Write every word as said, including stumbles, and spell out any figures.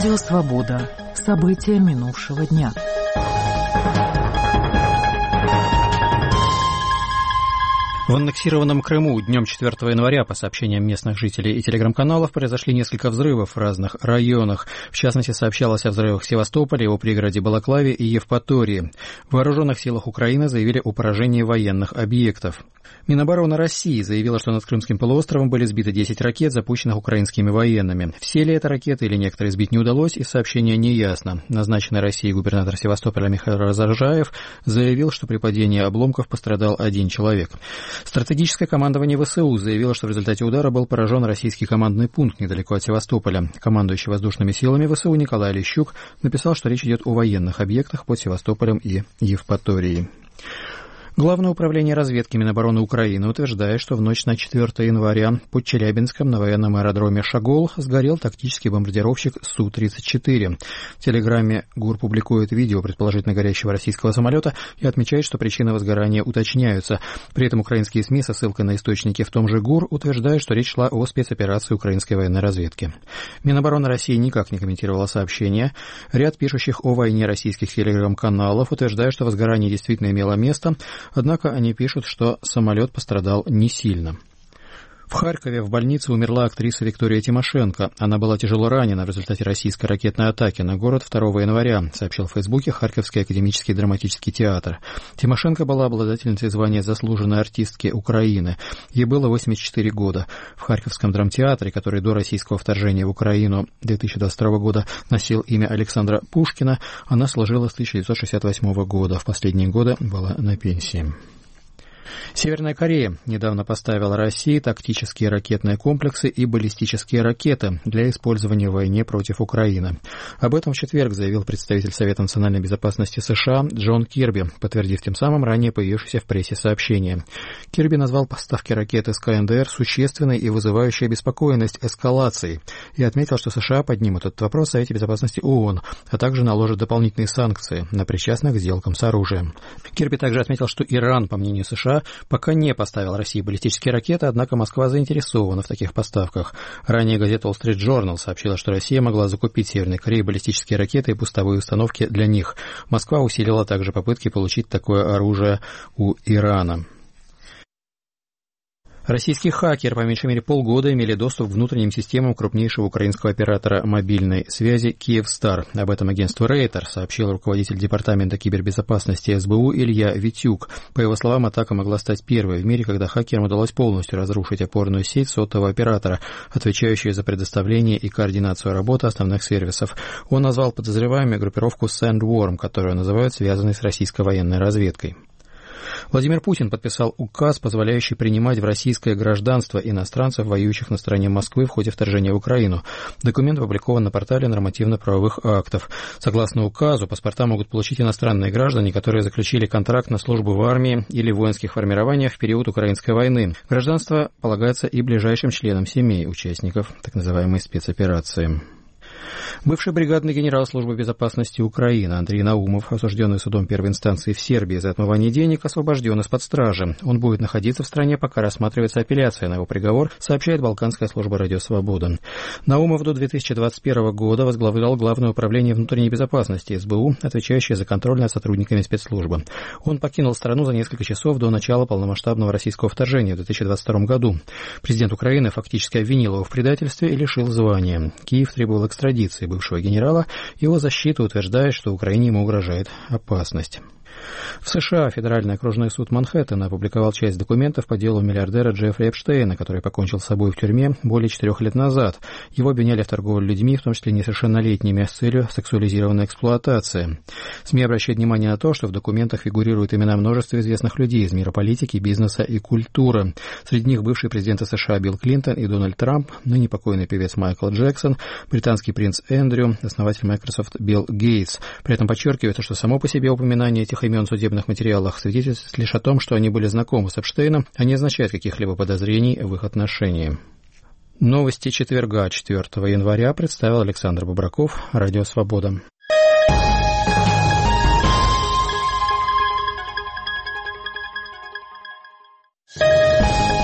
Радио «Свобода». События минувшего дня. В аннексированном Крыму днем четвёртого января, по сообщениям местных жителей и телеграм-каналов, произошли несколько взрывов в разных районах. В частности, сообщалось о взрывах в Севастополе, о пригороде Балаклаве и Евпатории. В вооруженных силах Украины заявили о поражении военных объектов. Минобороны России заявила, что над Крымским полуостровом были сбиты десять ракет, запущенных украинскими военными. Все ли это ракеты или некоторые сбить не удалось, из сообщения не ясно. Назначенный Россией губернатор Севастополя Михаил Разоржаев заявил, что при падении обломков пострадал один человек. Стратегическое командование ВСУ заявило, что в результате удара был поражен российский командный пункт недалеко от Севастополя. Командующий воздушными силами ВСУ Николай Лещук написал, что речь идет о военных объектах под Севастополем и Евпаторией. Главное управление разведки Минобороны Украины утверждает, что в ночь на четвёртое января под Челябинском на военном аэродроме Шагол сгорел тактический бомбардировщик Су тридцать четыре. В телеграме ГУР публикует видео предположительно горящего российского самолета и отмечает, что причины возгорания уточняются. При этом украинские СМИ со ссылкой на источники в том же ГУР утверждают, что речь шла о спецоперации украинской военной разведки. Минобороны России никак не комментировала сообщение. Ряд пишущих о войне российских телеграм-каналов утверждают, что возгорание действительно имело место. Однако они пишут, что самолет пострадал не сильно. В Харькове в больнице умерла актриса Виктория Тимошенко. Она была тяжело ранена в результате российской ракетной атаки на город второго января, сообщил в Фейсбуке Харьковский академический драматический театр. Тимошенко была обладательницей звания заслуженной артистки Украины. Ей было восемьдесят четыре года. В Харьковском драмтеатре, который до российского вторжения в Украину две тысячи двадцать второго года носил имя Александра Пушкина, она служила с тысяча девятьсот шестьдесят восьмого года. В последние годы была на пенсии. Северная Корея недавно поставила России тактические ракетные комплексы и баллистические ракеты для использования в войне против Украины. Об этом в четверг заявил представитель Совета национальной безопасности США Джон Кирби, подтвердив тем самым ранее появившееся в прессе сообщение. Кирби назвал поставки ракет из ка эн дэ эр существенной и вызывающей обеспокоенность эскалацией и отметил, что США поднимут этот вопрос в Совете безопасности ООН, а также наложат дополнительные санкции на причастных к сделкам с оружием. Кирби также отметил, что Иран, по мнению США, пока не поставил России баллистические ракеты, однако Москва заинтересована в таких поставках. Ранее газета Wall Street Journal сообщила, что Россия могла закупить Северной Корее баллистические ракеты и пусковые установки для них. Москва усилила также попытки получить такое оружие у Ирана. Российский хакер по меньшей мере полгода имели доступ к внутренним системам крупнейшего украинского оператора мобильной связи «Киевстар». Об этом агентству Рейтер сообщил руководитель департамента кибербезопасности эс бэ у Илья Витюк. По его словам, атака могла стать первой в мире, когда хакерам удалось полностью разрушить опорную сеть сотового оператора, отвечающую за предоставление и координацию работы основных сервисов. Он назвал подозреваемыми группировку Sandworm, которую называют связанной с российской военной разведкой. Владимир Путин подписал указ, позволяющий принимать в российское гражданство иностранцев, воюющих на стороне Москвы в ходе вторжения в Украину. Документ опубликован на портале нормативно-правовых актов. Согласно указу, паспорта могут получить иностранные граждане, которые заключили контракт на службу в армии или воинских формированиях в период украинской войны. Гражданство полагается и ближайшим членам семей участников так называемой спецоперации. Бывший бригадный генерал Службы безопасности Украины Андрей Наумов, осужденный судом первой инстанции в Сербии за отмывание денег, освобожден из-под стражи. Он будет находиться в стране, пока рассматривается апелляция на его приговор, сообщает Балканская служба «Радио Свобода». Наумов до две тысячи двадцать первого года возглавлял Главное управление внутренней безопасности эс бэ у, отвечающее за контроль над сотрудниками спецслужбы. Он покинул страну за несколько часов до начала полномасштабного российского вторжения в две тысячи двадцать втором году. Президент Украины фактически обвинил его в предательстве и лишил звания. Киев требовал экстрадиции бывшего генерала, его защита утверждает, что Украине ему угрожает опасность. В США Федеральный окружной суд Манхэттена опубликовал часть документов по делу миллиардера Джеффри Эпштейна, который покончил с собой в тюрьме более четырех лет назад. Его обвиняли в торговле людьми, в том числе несовершеннолетними, с целью сексуализированной эксплуатации. СМИ обращают внимание на то, что в документах фигурируют имена множества известных людей из мира политики, бизнеса и культуры. Среди них бывшие президенты США Билл Клинтон и Дональд Трамп, ныне покойный певец Майкл Джексон, британский принц Эндрю, основатель Microsoft Билл Гейтс. При этом подчеркивается, что само по себе упоминание этих имен в судебных материалах свидетельствует лишь о том, что они были знакомы с Эпштейном, а не означает каких-либо подозрений в их отношении. Новости четверга, четвёртого января, представил Александр Бобраков, Радио Свобода. you